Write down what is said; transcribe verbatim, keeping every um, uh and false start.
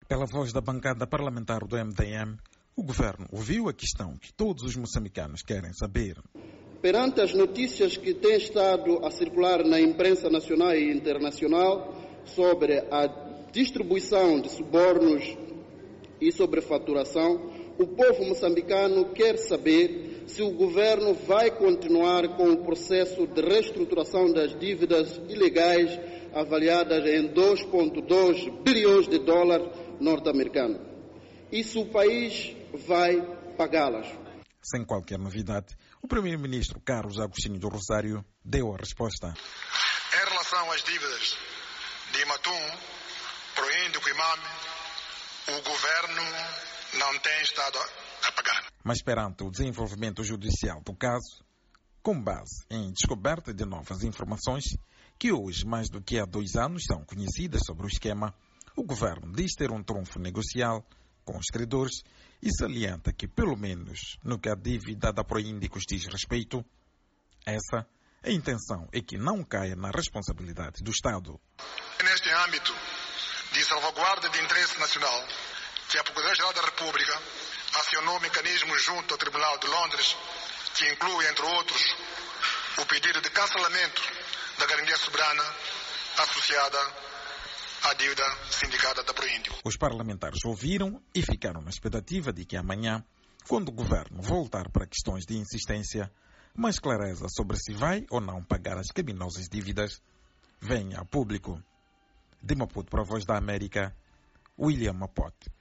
Pela voz da bancada parlamentar do M D M, o governo ouviu a questão que todos os moçambicanos querem saber. Perante as notícias que têm estado a circular na imprensa nacional e internacional sobre a distribuição de subornos e sobrefaturação, o povo moçambicano quer saber se o governo vai continuar com o processo de reestruturação das dívidas ilegais avaliadas em dois vírgula dois bilhões de dólares norte-americanos e se o país vai pagá-las. Sem qualquer novidade, o primeiro-ministro Carlos Agostinho do Rosário deu a resposta. Em relação às dívidas de Imatum, Proíndico e Mame, o governo não tem estado a pagar. Mas perante o desenvolvimento judicial do caso, com base em descoberta de novas informações, que hoje, mais do que há dois anos, são conhecidas sobre o esquema, o governo diz ter um trunfo negocial com os credores e salienta que, pelo menos no que a dívida da Proíndicos diz respeito, essa, a intenção é que não caia na responsabilidade do Estado. Neste âmbito de salvaguarda de interesse nacional, que a Procuradoria-Geral da República acionou mecanismos junto ao Tribunal de Londres, que inclui, entre outros, o pedido de cancelamento da garantia soberana associada à dívida sindicada da Proíndico. Os parlamentares ouviram e ficaram na expectativa de que amanhã, quando o governo voltar para questões de insistência, mais clareza sobre se vai ou não pagar as criminosas dívidas venha a público. De Maputo para a Voz da América, William Mapote.